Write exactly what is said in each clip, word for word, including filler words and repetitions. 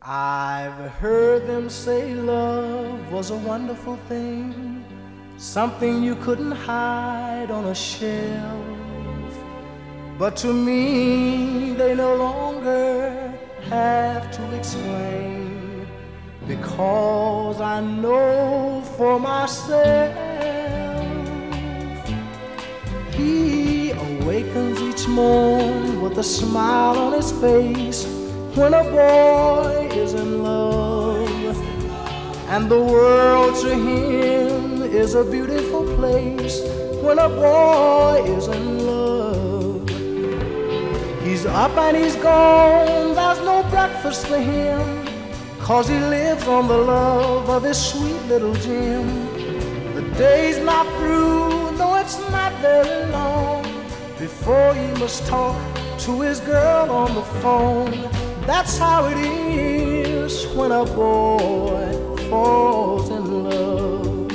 I've heard them say love was a wonderful thing, something you couldn't hide on a shelf. But to me, they no longer have to explain, because I know for myself. He awakens each morn with a smile on his face when a boy is in love, and the world to him is a beautiful place when a boy is in love. He's up and he's gone, there's no breakfast for him, 'cause he lives on the love of his sweet little Jim. The day's not through, no, it's not very long, before he must talk to his girl on the phone. That's how it is when a boy falls in love.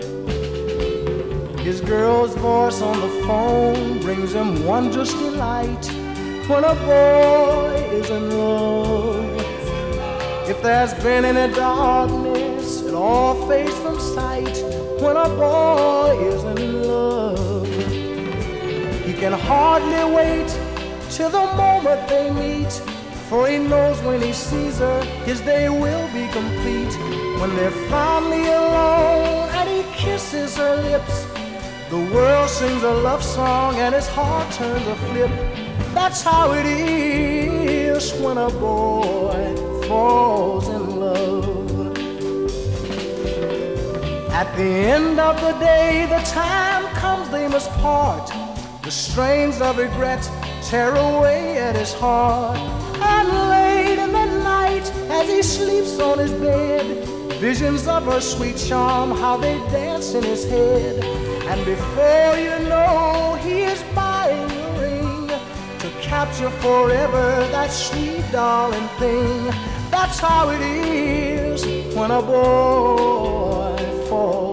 His girl's voice on the phone brings him wondrous delight when a boy is in love. If there's been any darkness, it all fades from sight when a boy is in love. He can hardly wait till the moment they meet, for he knows when he sees her, his day will be complete. When they're finally alone and he kisses her lips, the world sings a love song and his heart turns a flip. That's how it is when a boy falls in love. At the end of the day, the time comes they must part. The strains of regret tear away at his heart. And late in the night, as he sleeps on his bed, visions of her sweet charm, how they dance in his head. And before you know, he is buying a ring to capture forever that sweet darling thing. That's how it is when a boy falls